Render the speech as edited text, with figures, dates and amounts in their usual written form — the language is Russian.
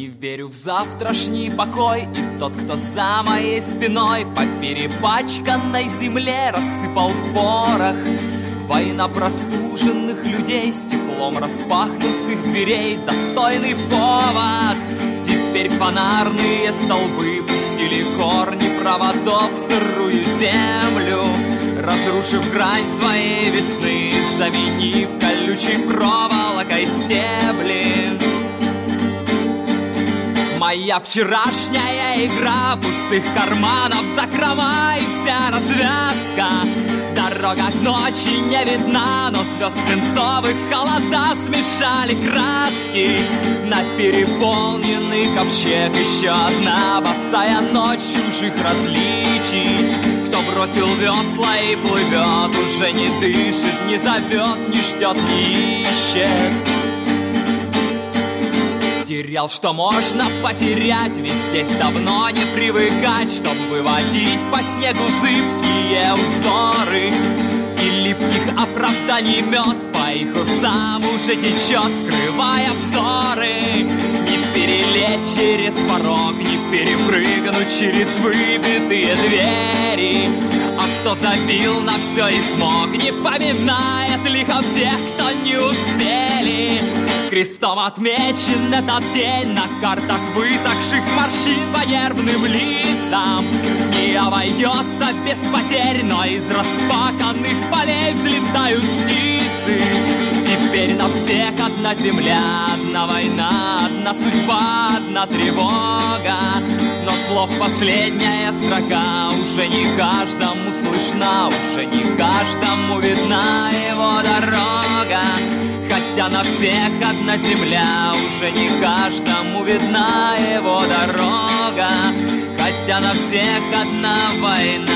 Не верю в завтрашний покой, и тот, кто за моей спиной по перепачканной земле рассыпал порох. Война простуженных людей с теплом распахнутых дверей, достойный повод. Теперь фонарные столбы пустили корни проводов в сырую землю, разрушив грань своей весны, заменив колючей проволокой стебли. Моя вчерашняя игра пустых карманов, закрома и вся развязка. Дорога к ночи не видна, но звезд свинцовых холода смешали краски. На переполненный ковчег еще одна босая ночь чужих различий. Кто бросил весла и плывет, уже не дышит, не зовет, не ждет, не ищет. Терял, что можно потерять, ведь здесь давно не привыкать, чтоб выводить по снегу зыбкие узоры. И липких оправданий мед по их усам уже течет, скрывая взоры. Не перелезть через порог, не перепрыгнуть через выбитые двери. А кто забил на все и смог, не поминает лихом тех, кто не успели. Крестом отмечен этот день на картах высохших морщин по нервным лицам. Не обойдется без потерь, но из распаханных полей взлетают птицы. Теперь на всех одна земля, одна война, одна судьба, одна тревога. Но слов последняя строка уже не каждому слышна, уже не каждому видна его дорога. Хотя на всех одна земля, уже не каждому видна его дорога. Хотя на всех одна война.